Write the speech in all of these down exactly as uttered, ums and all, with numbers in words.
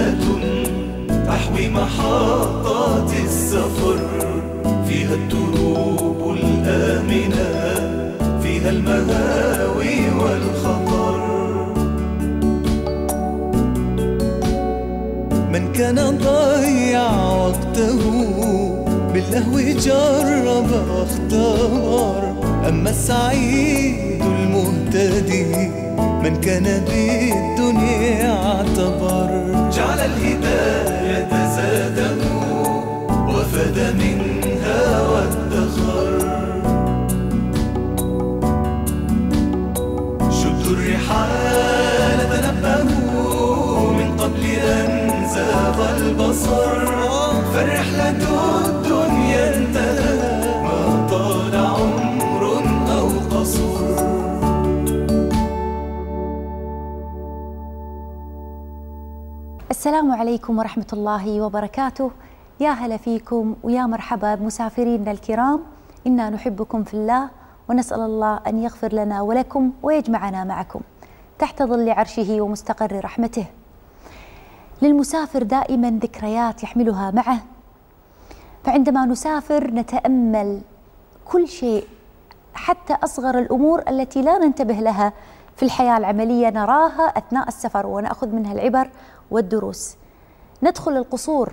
تحوي محطات السفر، فيها الدروب الآمنة، فيها المهاوي والخطر. من كان ضيع وقته باللهو جرب اختار، أما السعيد المهتدي من كان بالدنيا اعتبر. جعل الهداية زاده وفاد منها وادخر. شدوا الرحال تنبهوا من قبل أن زاغ البصر، فالرحلة الدنيا انتهى ما طال عمر أو قصر. السلام عليكم ورحمة الله وبركاته. يا هلا فيكم ويا مرحبا بمسافرينا الكرام، إنا نحبكم في الله ونسأل الله أن يغفر لنا ولكم ويجمعنا معكم تحت ظل عرشه ومستقر رحمته. للمسافر دائما ذكريات يحملها معه، فعندما نسافر نتأمل كل شيء، حتى أصغر الأمور التي لا ننتبه لها في الحياة العملية نراها أثناء السفر ونأخذ منها العبر والدروس. ندخل القصور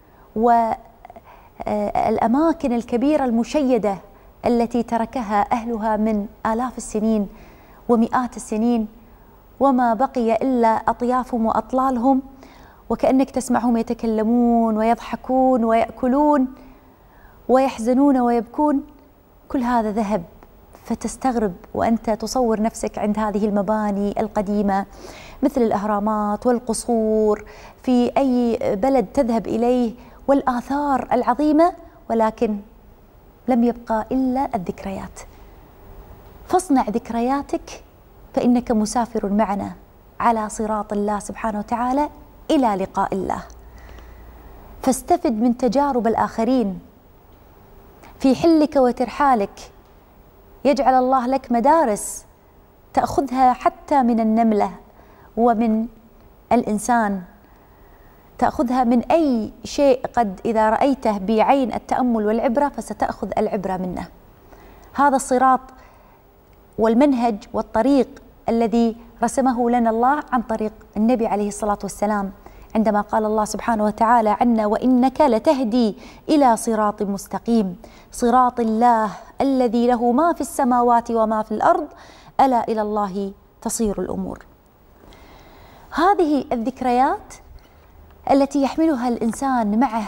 والأماكن الكبيرة المشيدة التي تركها أهلها من آلاف السنين ومئات السنين، وما بقي إلا أطيافهم وأطلالهم، وكأنك تسمعهم يتكلمون ويضحكون ويأكلون ويحزنون ويبكون. كل هذا ذهب، فتستغرب وأنت تصور نفسك عند هذه المباني القديمة مثل الأهرامات والقصور في أي بلد تذهب إليه والآثار العظيمة، ولكن لم يبقى إلا الذكريات. فاصنع ذكرياتك فإنك مسافر معنا على صراط الله سبحانه وتعالى إلى لقاء الله. فاستفد من تجارب الآخرين في حلك وترحالك. يجعل الله لك مدارس تأخذها حتى من النملة ومن الإنسان، تأخذها من أي شيء قد إذا رأيته بعين التأمل والعبرة فستأخذ العبرة منه. هذا الصراط والمنهج والطريق الذي رسمه لنا الله عن طريق النبي عليه الصلاة والسلام، عندما قال الله سبحانه وتعالى عنا: وإنك لتهدي إلى صراط مستقيم، صراط الله الذي له ما في السماوات وما في الأرض، ألا إلى الله تصير الأمور. هذه الذكريات التي يحملها الإنسان معه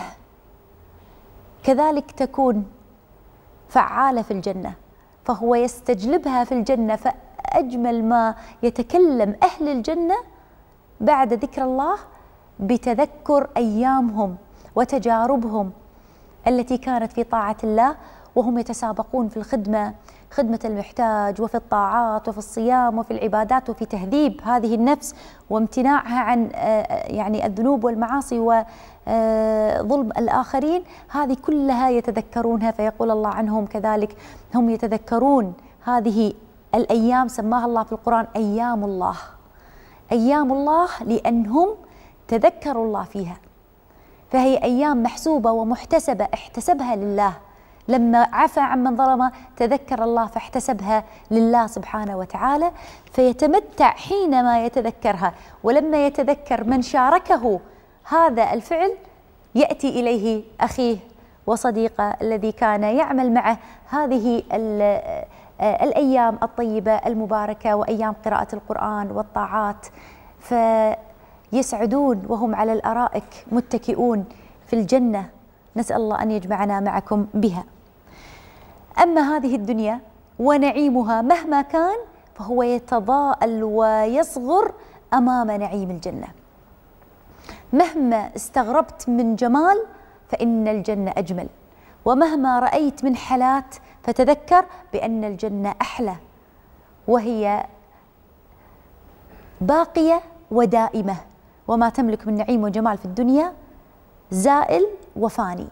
كذلك تكون فعالة في الجنة، فهو يستجلبها في الجنة. فأجمل ما يتكلم أهل الجنة بعد ذكر الله بتذكر أيامهم وتجاربهم التي كانت في طاعة الله، وهم يتسابقون في الخدمة، خدمة المحتاج، وفي الطاعات وفي الصيام وفي العبادات، وفي تهذيب هذه النفس وامتناعها عن يعني الذنوب والمعاصي وظلم الآخرين. هذه كلها يتذكرونها، فيقول الله عنهم كذلك هم يتذكرون هذه الأيام، سماها الله في القرآن أيام الله. أيام الله لأنهم تذكروا الله فيها، فهي أيام محسوبة ومحتسبة، احتسبها لله. لما عفى عمن ظلم تذكر الله فاحتسبها لله سبحانه وتعالى، فيتمتع حينما يتذكرها. ولما يتذكر من شاركه هذا الفعل يأتي إليه أخيه وصديقه الذي كان يعمل معه هذه الأيام الطيبة المباركة وأيام قراءة القرآن والطاعات، فيسعدون وهم على الأرائك متكئون في الجنة. نسأل الله أن يجمعنا معكم بها. أما هذه الدنيا ونعيمها مهما كان فهو يتضاءل ويصغر أمام نعيم الجنة. مهما استغربت من جمال فإن الجنة أجمل، ومهما رأيت من حالات فتذكر بأن الجنة أحلى، وهي باقية ودائمة. وما تملك من نعيم وجمال في الدنيا زائل وفاني.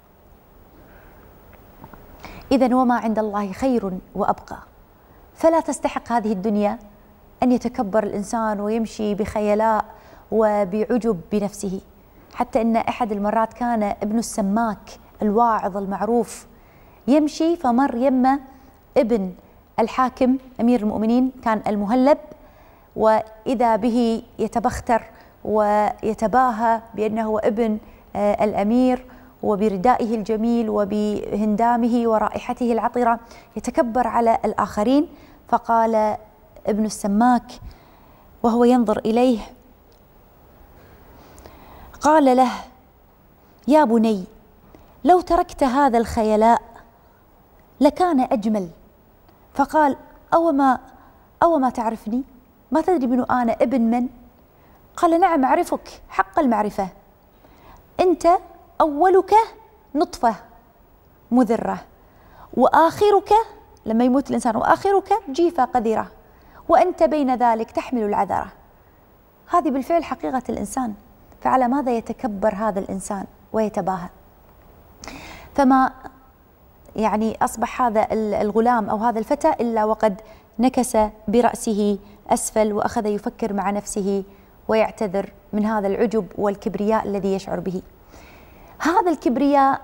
إذن وما عند الله خير وأبقى. فلا تستحق هذه الدنيا أن يتكبر الإنسان ويمشي بخيلاء وبعجب بنفسه، حتى أن أحد المرات كان ابن السماك الواعظ المعروف يمشي فمر يمه ابن الحاكم أمير المؤمنين كان المهلب، وإذا به يتبختر ويتباهى بأنه هو ابن الأمير وبردائه الجميل وبهندامه ورائحته العطرة، يتكبر على الآخرين. فقال ابن السماك وهو ينظر إليه، قال له: يا بني، لو تركت هذا الخيلاء لكان أجمل. فقال: أو ما أو ما تعرفني؟ ما تدري من أنا ابن من؟ قال: نعم أعرفك حق المعرفة، أنت أولك نطفة مذرة، وآخرك لما يموت الإنسان وآخرك جيفة قذرة، وأنت بين ذلك تحمل العذرة. هذه بالفعل حقيقة الإنسان، فعلى ماذا يتكبر هذا الإنسان ويتباهى؟ فما يعني أصبح هذا الغلام أو هذا الفتى إلا وقد نكس برأسه أسفل وأخذ يفكر مع نفسه ويعتذر من هذا العجب والكبرياء الذي يشعر به. هذا الكبرياء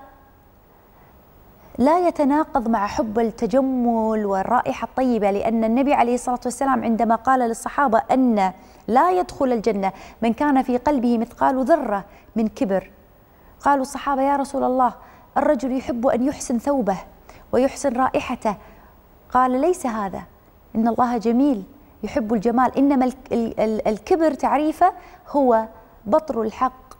لا يتناقض مع حب التجمل والرائحة الطيبة، لأن النبي عليه الصلاة والسلام عندما قال للصحابة أن لا يدخل الجنة من كان في قلبه مثقال ذرة من كبر، قالوا الصحابة: يا رسول الله، الرجل يحب أن يحسن ثوبه ويحسن رائحته. قال: ليس هذا، إن الله جميل يحب الجمال، إنما الكبر تعريفه هو بطر الحق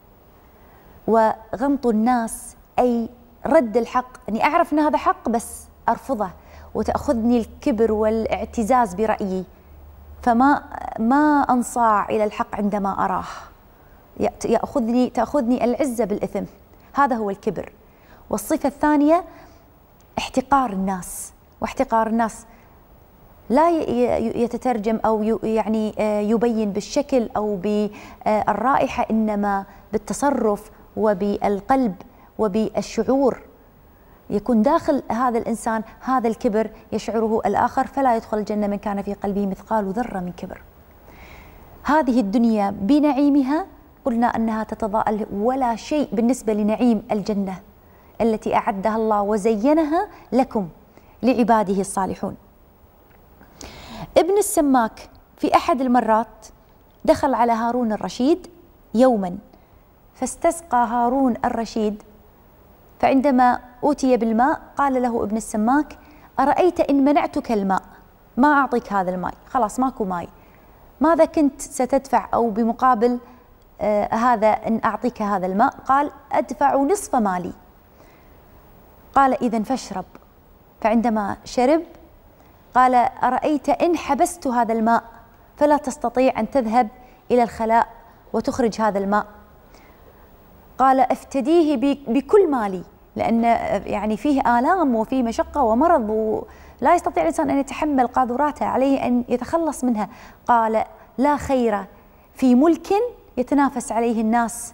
وغمط الناس، أي رد الحق، أني أعرف أن هذا حق بس أرفضه، وتأخذني الكبر والاعتزاز برأيي، فما ما أنصاع إلى الحق عندما أراه، يأخذني تأخذني العزة بالإثم. هذا هو الكبر. والصفة الثانية احتقار الناس، واحتقار الناس لا يتترجم أو يعني يبين بالشكل أو بالرائحة، إنما بالتصرف وبالقلب وبالشعور. يكون داخل هذا الإنسان هذا الكبر يشعره الآخر، فلا يدخل الجنة من كان في قلبه مثقال ذرة من كبر. هذه الدنيا بنعيمها قلنا أنها تتضاءل ولا شيء بالنسبة لنعيم الجنة التي أعدها الله وزينها لكم لعباده الصالحون. ابن السماك في أحد المرات دخل على هارون الرشيد يوما، فاستسقى هارون الرشيد، فعندما أوتي بالماء قال له ابن السماك: أرأيت إن منعتك الماء، ما أعطيك هذا الماء، خلاص ماكو ماء، ماذا كنت ستدفع أو بمقابل آه هذا إن أعطيك هذا الماء؟ قال: أدفع نصف مالي. قال: إذن فاشرب. فعندما شرب قال: أرأيت إن حبست هذا الماء فلا تستطيع أن تذهب إلى الخلاء وتخرج هذا الماء؟ قال: أفتديه بكل مالي، لأن يعني فيه آلام وفيه مشقة ومرض ولا يستطيع الإنسان أن يتحمل قاذوراته، عليه أن يتخلص منها. قال: لا خير في ملك يتنافس عليه الناس،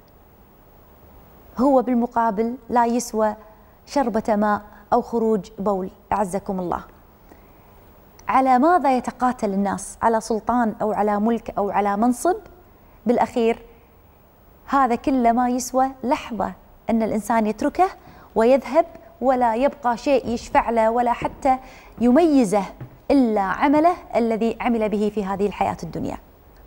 هو بالمقابل لا يسوى شربة ماء أو خروج بول، أعزكم الله. على ماذا يتقاتل الناس؟ على سلطان أو على ملك أو على منصب؟ بالأخير هذا كله ما يسوى لحظة أن الإنسان يتركه ويذهب ولا يبقى شيء يشفع له ولا حتى يميزه إلا عمله الذي عمل به في هذه الحياة الدنيا.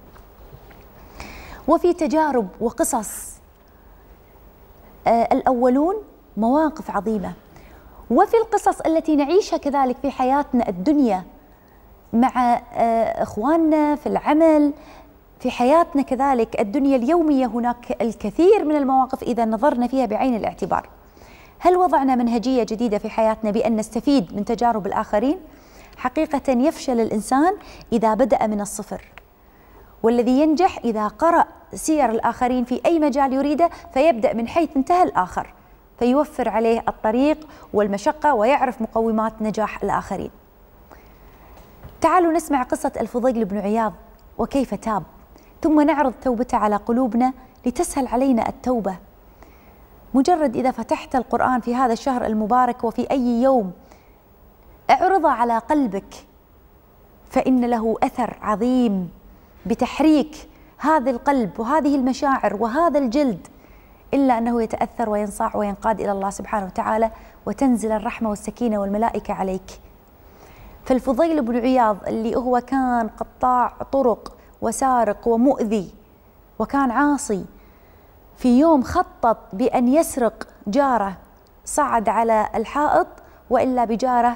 وفي تجارب وقصص آه الأولون مواقف عظيمة، وفي القصص التي نعيشها كذلك في حياتنا الدنيا مع آه إخواننا في العمل، في حياتنا كذلك الدنيا اليومية، هناك الكثير من المواقف إذا نظرنا فيها بعين الاعتبار. هل وضعنا منهجية جديدة في حياتنا بأن نستفيد من تجارب الآخرين؟ حقيقة يفشل الإنسان إذا بدأ من الصفر، والذي ينجح إذا قرأ سير الآخرين في أي مجال يريده فيبدأ من حيث انتهى الآخر، فيوفر عليه الطريق والمشقة ويعرف مقومات نجاح الآخرين. تعالوا نسمع قصة الفضيل بن عياض وكيف تاب، ثم نعرض توبته على قلوبنا لتسهل علينا التوبة. مجرد إذا فتحت القرآن في هذا الشهر المبارك وفي أي يوم اعرضه على قلبك، فإن له أثر عظيم بتحريك هذا القلب وهذه المشاعر وهذا الجلد إلا أنه يتأثر وينصاع وينقاد إلى الله سبحانه وتعالى، وتنزل الرحمة والسكينة والملائكة عليك. فالفضيل بن عياض اللي هو كان قطاع طرق وسارق ومؤذي وكان عاصي، في يوم خطط بأن يسرق جاره، صعد على الحائط وإلا بجاره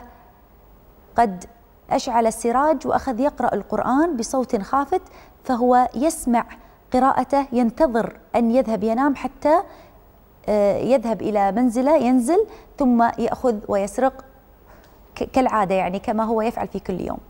قد أشعل السراج وأخذ يقرأ القرآن بصوت خافت، فهو يسمع قراءته، ينتظر أن يذهب ينام حتى يذهب إلى منزله ينزل ثم يأخذ ويسرق كالعادة، يعني كما هو يفعل في كل يوم.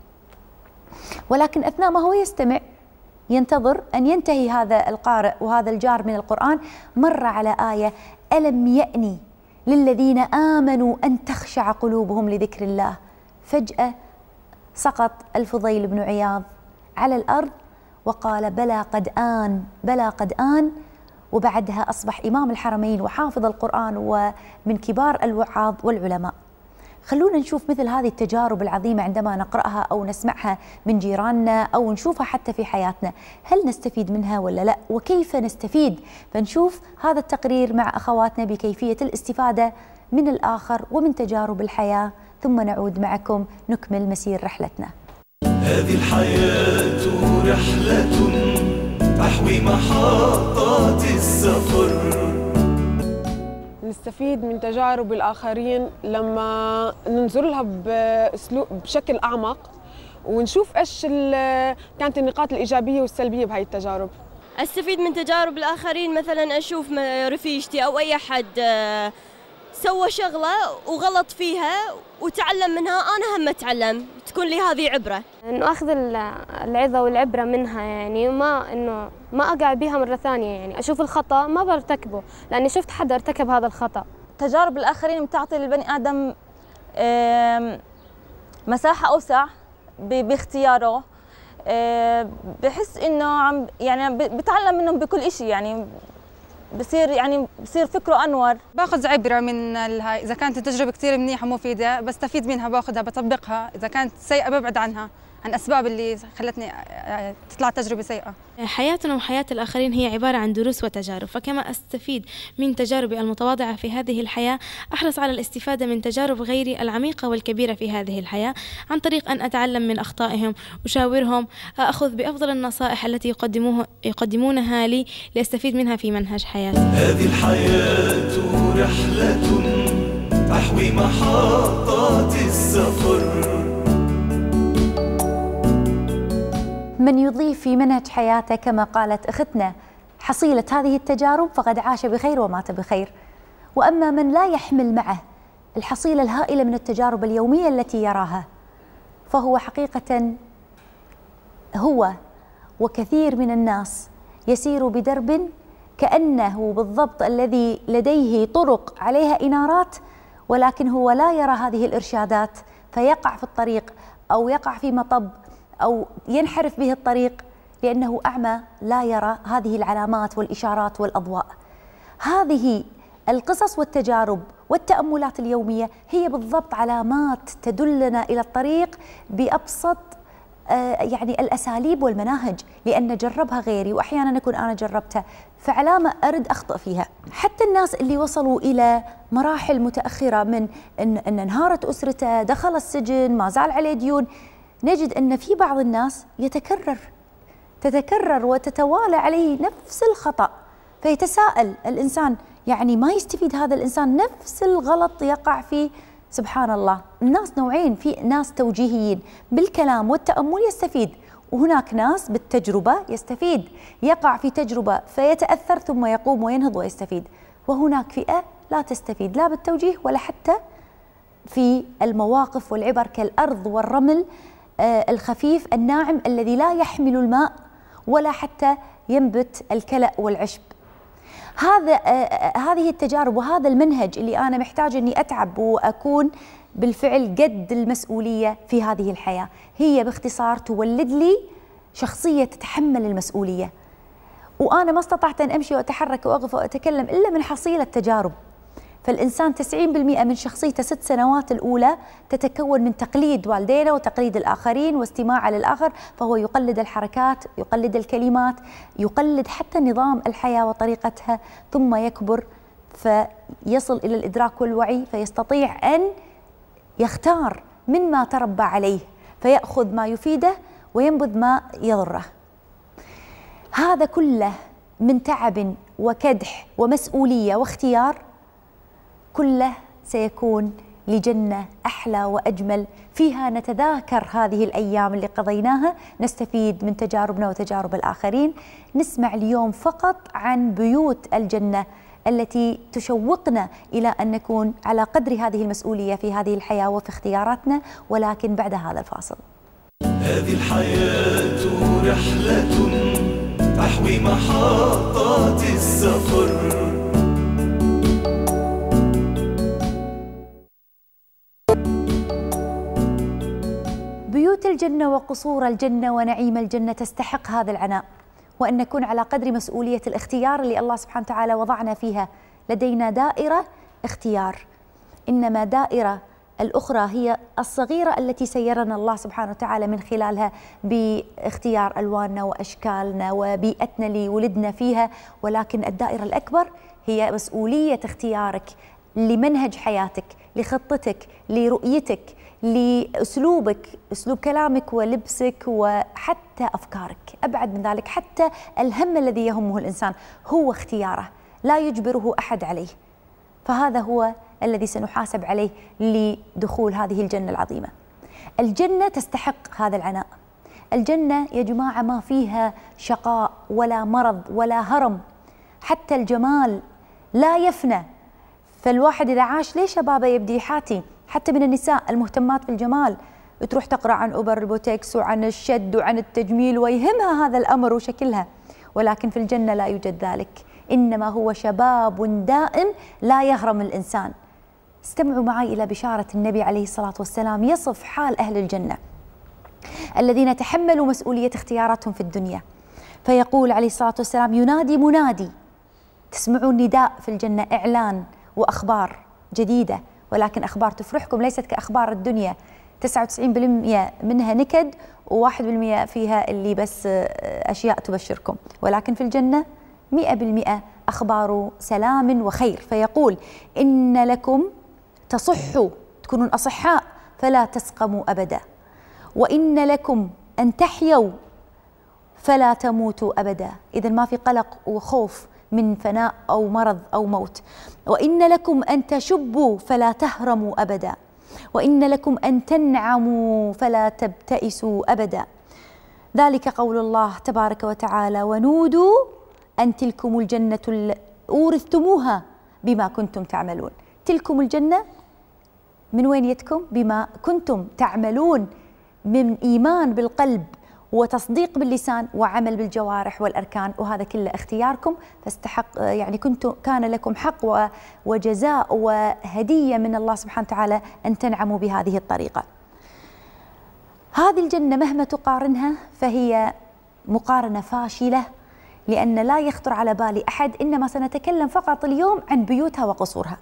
ولكن أثناء ما هو يستمع ينتظر أن ينتهي هذا القارئ وهذا الجار من القرآن، مر على آية: ألم يأني للذين آمنوا أن تخشع قلوبهم لذكر الله. فجأة سقط الفضيل بن عياض على الأرض وقال: بلى قد آن، بلى قد آن. وبعدها أصبح إمام الحرمين وحافظ القرآن ومن كبار الوعاظ والعلماء. خلونا نشوف مثل هذه التجارب العظيمة عندما نقرأها أو نسمعها من جيراننا أو نشوفها حتى في حياتنا، هل نستفيد منها ولا لا؟ وكيف نستفيد؟ فنشوف هذا التقرير مع أخواتنا بكيفية الاستفادة من الآخر ومن تجارب الحياة، ثم نعود معكم نكمل مسير رحلتنا. هذه الحياة رحلة تحوي محطات السفر. نستفيد من تجارب الآخرين لما ننظر لها بأسلوب بشكل أعمق، ونشوف إيش كانت النقاط الإيجابية والسلبية بهاي التجارب. أستفيد من تجارب الآخرين، مثلا أشوف رفيجتي أو أي حد سوى شغلة وغلط فيها وتعلم منها، أنا هم أتعلم، تكون لي هذه عبرة. إنه أخذ العظة والعبرة منها، يعني ما إنه ما أقع بها مرة ثانية، يعني أشوف الخطأ ما برتكبه لأني شفت حدا ارتكب هذا الخطأ. تجارب الآخرين بتعطي للبني آدم مساحة أوسع باختياره، بحس إنه عم يعني بتعلم منهم بكل شيء، يعني بصير يعني بصير فكره انور. باخذ عبره من هاي، اذا كانت التجربه كثير منيحه ومفيده بستفيد منها، باخذها بطبقها، اذا كانت سيئه ببعد عنها عن اسباب اللي خلتني تطلع تجربه سيئه. حياتنا وحياه الاخرين هي عباره عن دروس وتجارب، فكما استفيد من تجاربي المتواضعه في هذه الحياه، احرص على الاستفاده من تجارب غيري العميقه والكبيره في هذه الحياه، عن طريق ان اتعلم من اخطائهم، اشاورهم، اخذ بافضل النصائح التي يقدموها يقدمونها لي لاستفيد منها في منهج حياتي. هذه الحياه رحله تحوي محطات السفر. من يضيف في منهج حياته كما قالت أختنا حصيلة هذه التجارب فقد عاش بخير ومات بخير. وأما من لا يحمل معه الحصيلة الهائلة من التجارب اليومية التي يراها، فهو حقيقة هو وكثير من الناس يسير بدرب كأنه بالضبط الذي لديه طرق عليها إنارات، ولكن هو لا يرى هذه الإرشادات فيقع في الطريق أو يقع في مطب أو ينحرف به الطريق لأنه أعمى لا يرى هذه العلامات والإشارات والأضواء. هذه القصص والتجارب والتأملات اليومية هي بالضبط علامات تدلنا إلى الطريق بأبسط آه يعني الأساليب والمناهج، لأن جربها غيري وأحيانا أكون أنا جربتها، فعلامة أرد أخطأ فيها. حتى الناس اللي وصلوا إلى مراحل متأخرة من أن, أن انهارت أسرته، دخل السجن، ما زال عليه ديون، نجد أن في بعض الناس يتكرر تتكرر وتتوالى عليه نفس الخطأ، فيتساءل الإنسان يعني ما يستفيد هذا الإنسان، نفس الغلط يقع فيه. سبحان الله، الناس نوعين، في ناس توجيهيين بالكلام والتأمل يستفيد، وهناك ناس بالتجربة يستفيد، يقع في تجربة فيتأثر ثم يقوم وينهض ويستفيد، وهناك فئة لا تستفيد لا بالتوجيه ولا حتى في المواقف والعبر كالأرض والرمل الخفيف الناعم الذي لا يحمل الماء ولا حتى ينبت الكلأ والعشب. هذا هذه التجارب وهذا المنهج اللي أنا محتاج أني أتعب وأكون بالفعل قد المسؤولية في هذه الحياة، هي باختصار تولد لي شخصية تتحمل المسؤولية. وأنا ما استطعت أن أمشي وأتحرك وأقف وأتكلم إلا من حصيلة تجارب. فالإنسان تسعين بالمئة من شخصيته ست سنوات الأولى تتكون من تقليد والدينا وتقليد الآخرين واستماع للآخر، فهو يقلد الحركات، يقلد الكلمات، يقلد حتى نظام الحياة وطريقتها، ثم يكبر فيصل إلى الإدراك والوعي، فيستطيع أن يختار مما تربى عليه، فيأخذ ما يفيده وينبذ ما يضره. هذا كله من تعب وكدح ومسؤولية واختيار، كله سيكون لجنة أحلى وأجمل فيها نتذاكر هذه الأيام اللي قضيناها، نستفيد من تجاربنا وتجارب الآخرين. نسمع اليوم فقط عن بيوت الجنة التي تشوقنا إلى أن نكون على قدر هذه المسؤولية في هذه الحياة وفي اختياراتنا، ولكن بعد هذا الفاصل. هذه الحياة رحلة تحوي محطات السفر. بيوت الجنة وقصور الجنة ونعيم الجنة تستحق هذا العناء، وأن نكون على قدر مسؤولية الاختيار اللي الله سبحانه وتعالى وضعنا فيها. لدينا دائرة اختيار، إنما دائرة الأخرى هي الصغيرة التي سيرنا الله سبحانه وتعالى من خلالها باختيار ألواننا وأشكالنا وبيئتنا اللي ولدنا فيها، ولكن الدائرة الأكبر هي مسؤولية اختيارك لمنهج حياتك، لخطتك، لرؤيتك، لأسلوبك، أسلوب كلامك ولبسك وحتى أفكارك. أبعد من ذلك، حتى الهم الذي يهمه الإنسان هو اختياره، لا يجبره أحد عليه. فهذا هو الذي سنحاسب عليه لدخول هذه الجنة العظيمة. الجنة تستحق هذا العناء. الجنة يا جماعة ما فيها شقاء ولا مرض ولا هرم، حتى الجمال لا يفنى. فالواحد إذا عاش ليش شبابه يبدي حاتي، حتى من النساء المهتمات بالجمال تروح تقرأ عن أوبر البوتكس وعن الشد وعن التجميل ويهمها هذا الأمر وشكلها، ولكن في الجنة لا يوجد ذلك، إنما هو شباب دائم لا يهرم الإنسان. استمعوا معي إلى بشارة النبي عليه الصلاة والسلام يصف حال أهل الجنة الذين تحملوا مسؤولية اختياراتهم في الدنيا، فيقول عليه الصلاة والسلام: ينادي منادي. تسمعون نداء في الجنة، إعلان وأخبار جديدة، ولكن أخبار تفرحكم، ليست كأخبار الدنيا تسعة وتسعين بالمئة منها نكد وواحد بالمئة فيها اللي بس أشياء تبشركم، ولكن في الجنة مئة بالمئة أخبار سلام وخير. فيقول: إن لكم تصحوا، تكونون أصحاء فلا تسقموا أبدا، وإن لكم أن تحيوا فلا تموتوا أبدا. إذن ما في قلق وخوف من فناء أو مرض أو موت. وإن لكم أن تشبوا فلا تهرموا أبدا، وإن لكم أن تنعموا فلا تبتئسوا أبدا. ذلك قول الله تبارك وتعالى: ونودوا أن تلكم الجنة أورثتموها بما كنتم تعملون. تلكم الجنة من وين يتكم؟ بما كنتم تعملون من إيمان بالقلب وتصديق باللسان وعمل بالجوارح والأركان، وهذا كله اختياركم، فاستحق يعني كنتم كان لكم حق وجزاء وهدية من الله سبحانه وتعالى أن تنعموا بهذه الطريقة. هذه الجنة مهما تقارنها فهي مقارنة فاشلة، لأن لا يخطر على بال أحد، إنما سنتكلم فقط اليوم عن بيوتها وقصورها.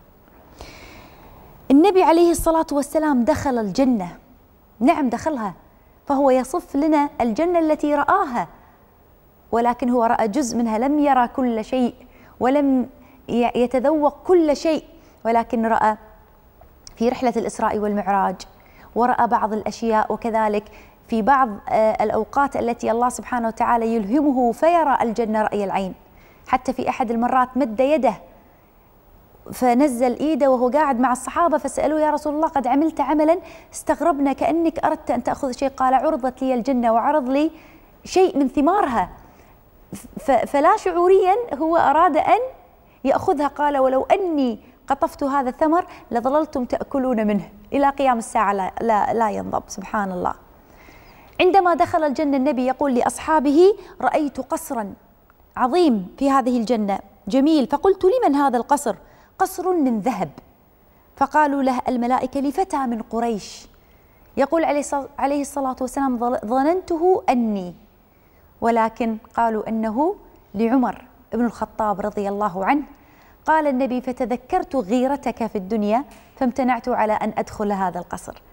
النبي عليه الصلاة والسلام دخل الجنة، نعم دخلها، فهو يصف لنا الجنة التي رآها، ولكن هو رأى جزء منها، لم يرى كل شيء ولم يتذوق كل شيء، ولكن رأى في رحلة الإسراء والمعراج، ورأى بعض الأشياء، وكذلك في بعض الأوقات التي الله سبحانه وتعالى يلهمه فيرى الجنة رأي العين. حتى في أحد المرات مد يده فنزل إيده وهو قاعد مع الصحابة، فسألوه: يا رسول الله قد عملت عملا استغربنا كأنك أردت أن تأخذ شيء. قال: عرضت لي الجنة وعرض لي شيء من ثمارها، فلا شعوريا هو أراد أن يأخذها. قال: ولو أني قطفت هذا الثمر لظللتم تأكلون منه إلى قيام الساعة لا, لا, لا ينضب. سبحان الله. عندما دخل الجنة النبي يقول لأصحابه: رأيت قصرا عظيم في هذه الجنة جميل، فقلت: لمن هذا القصر؟ قصر من ذهب. فقالوا له الملائكة: لفتى من قريش. يقول عليه الصلاة والسلام: ظننته أني، ولكن قالوا أنه لعمر بن الخطاب رضي الله عنه. قال النبي: فتذكرت غيرتك في الدنيا فامتنعت على أن أدخل هذا القصر.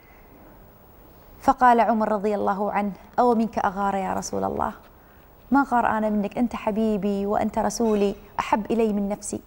فقال عمر رضي الله عنه: أو منك أغار يا رسول الله؟ ما غار أنا منك، أنت حبيبي وأنت رسولي، أحب إلي من نفسي.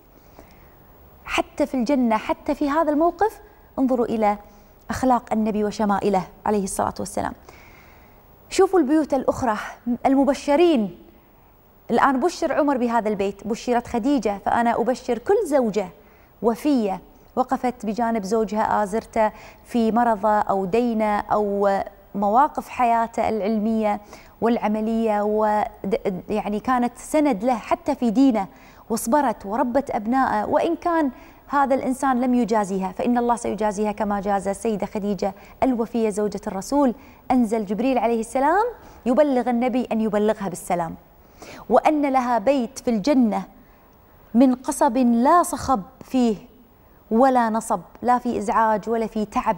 حتى في الجنة، حتى في هذا الموقف، انظروا إلى أخلاق النبي وشمائله عليه الصلاة والسلام. شوفوا البيوت الأخرى المبشرين. الآن بشر عمر بهذا البيت، بشرت خديجة، فأنا أبشر كل زوجة وفية وقفت بجانب زوجها آزرته في مرضه أو دينه أو مواقف حياته العلمية والعملية، ويعني كانت سند له حتى في دينه، وصبرت وربت أبنائه، وإن كان هذا الإنسان لم يجازيها فإن الله سيجازيها كما جاز السيدة خديجة الوفية زوجة الرسول. أنزل جبريل عليه السلام يبلغ النبي أن يبلغها بالسلام، وأن لها بيت في الجنة من قصب لا صخب فيه ولا نصب، لا في إزعاج ولا في تعب.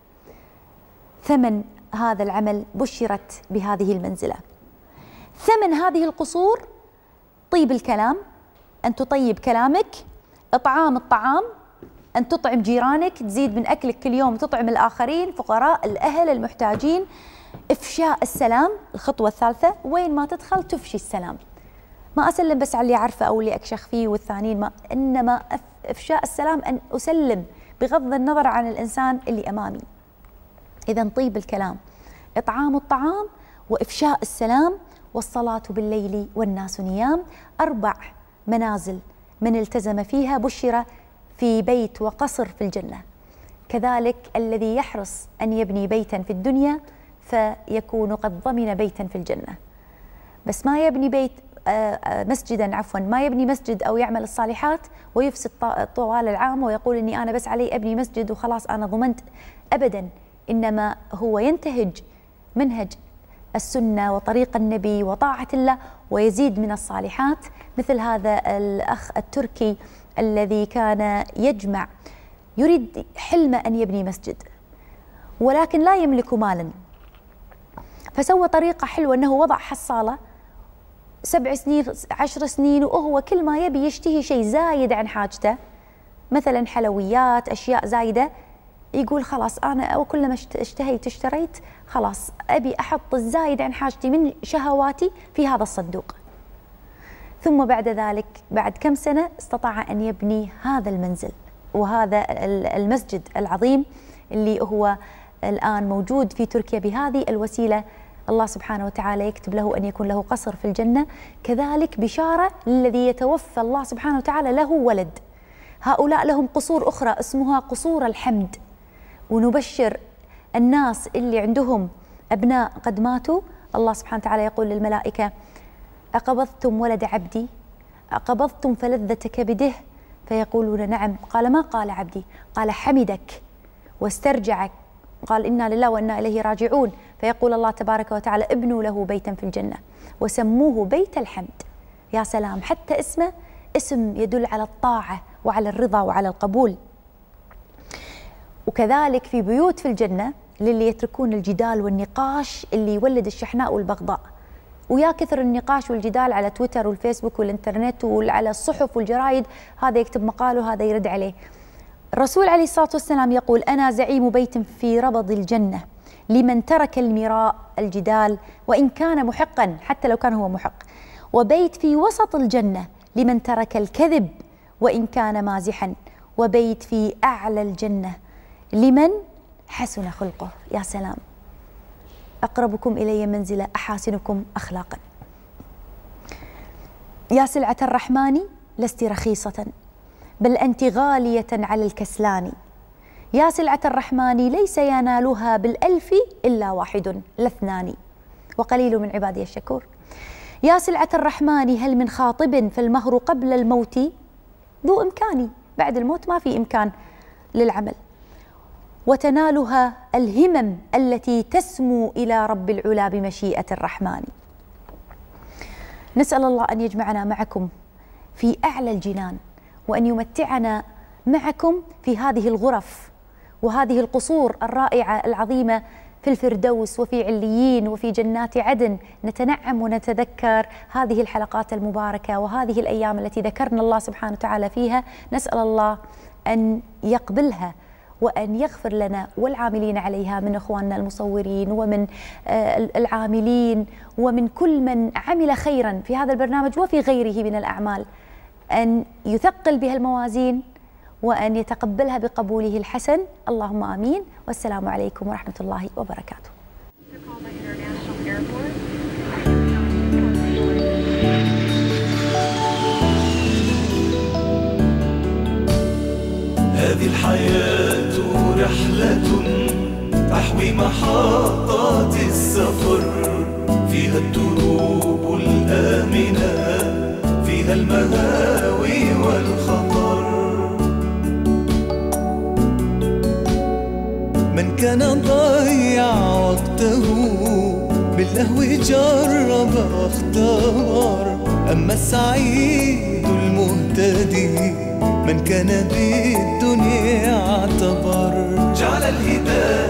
ثمن هذا العمل بشرت بهذه المنزلة. ثمن هذه القصور طيب الكلام، أن تطيب كلامك، إطعام الطعام، أن تطعم جيرانك، تزيد من أكلك كل يوم، تطعم الآخرين، فقراء، الأهل، المحتاجين. إفشاء السلام، الخطوة الثالثة، وين ما تدخل تفشي السلام. ما أسلم بس على اللي أعرفه أو اللي أكشخ فيه والثانيين، ما إنما إفشاء السلام أن أسلم بغض النظر عن الإنسان اللي أمامي. إذا طيب الكلام، إطعام الطعام، وإفشاء السلام، والصلاة بالليل والناس نيام. أربع منازل من التزم فيها بشر في بيت وقصر في الجنة. كذلك الذي يحرص أن يبني بيتا في الدنيا فيكون قد ضمن بيتا في الجنة. بس ما يبني بيت مسجدا، عفوا ما يبني مسجد أو يعمل الصالحات ويفسد طوال العام ويقول إني أنا بس علي أبني مسجد وخلاص أنا ضمنت، أبدا. إنما هو ينتهج منهج السنة وطريق النبي وطاعة الله ويزيد من الصالحات، مثل هذا الأخ التركي الذي كان يجمع، يريد حلمه أن يبني مسجد ولكن لا يملك مالا، فسوى طريقة حلوة أنه وضع حصالة سبع سنين عشر سنين، وهو كل ما يبي يشتهي شيء زايد عن حاجته، مثلا حلويات، أشياء زايدة، يقول خلاص أنا كلما اشتهيت اشتريت، خلاص أبي أحط الزايد عن حاجتي من شهواتي في هذا الصندوق. ثم بعد ذلك بعد كم سنة استطاع أن يبني هذا المنزل وهذا المسجد العظيم اللي هو الآن موجود في تركيا. بهذه الوسيلة الله سبحانه وتعالى يكتب له أن يكون له قصر في الجنة. كذلك بشارة للذي يتوفى الله سبحانه وتعالى له ولد، هؤلاء لهم قصور أخرى اسمها قصور الحمد. ونبشر الناس اللي عندهم أبناء قد ماتوا، الله سبحانه وتعالى يقول للملائكة: أقبضتم ولد عبدي؟ أقبضتم فلذة كبده؟ فيقولون نعم. قال: ما قال عبدي؟ قال: حمدك واسترجعك، قال إنا لله وإنا إليه راجعون. فيقول الله تبارك وتعالى: ابنوا له بيتا في الجنة وسموه بيت الحمد. يا سلام، حتى اسمه اسم يدل على الطاعة وعلى الرضا وعلى القبول. وكذلك في بيوت في الجنة للي يتركون الجدال والنقاش اللي يولد الشحناء والبغضاء، ويا كثر النقاش والجدال على تويتر والفيسبوك والإنترنت وعلى الصحف والجرايد، هذا يكتب مقال وهذا يرد عليه. الرسول عليه الصلاة والسلام يقول: أنا زعيم بيت في ربض الجنة لمن ترك المراء الجدال وإن كان محقا، حتى لو كان هو محق، وبيت في وسط الجنة لمن ترك الكذب وإن كان مازحا، وبيت في أعلى الجنة لمن حسن خلقه. يا سلام، أقربكم إلي منزلة أحاسنكم أخلاقا. يا سلعة الرحمن لست رخيصة بل أنت غالية على الكسلان. يا سلعة الرحمن ليس ينالها بالألف إلا واحد لا اثنان وقليل من عبادي الشكور. يا سلعة الرحمن هل من خاطب فالمهر قبل الموت ذو إمكان، بعد الموت ما في إمكان للعمل. وتنالها الهمم التي تسمو إلى رب العلا بمشيئة الرحمن. نسأل الله أن يجمعنا معكم في أعلى الجنان، وأن يمتعنا معكم في هذه الغرف وهذه القصور الرائعة العظيمة في الفردوس وفي عليين وفي جنات عدن نتنعم ونتذكر هذه الحلقات المباركة وهذه الأيام التي ذكرنا الله سبحانه وتعالى فيها. نسأل الله أن يقبلها وأن يغفر لنا والعاملين عليها من إخواننا المصورين ومن العاملين ومن كل من عمل خيرا في هذا البرنامج وفي غيره من الأعمال، أن يثقل بها الموازين وأن يتقبلها بقبوله الحسن. اللهم آمين، والسلام عليكم ورحمة الله وبركاته. هذه الحياة رحلة تحوي محطات السفر، فيها الدروب الآمنة، فيها المهاوي والخطر. من كان ضيع وقته باللهو جرب واختار، أما السعيد المهتدي من كان بالدنيا اعتبر. جعل الهداية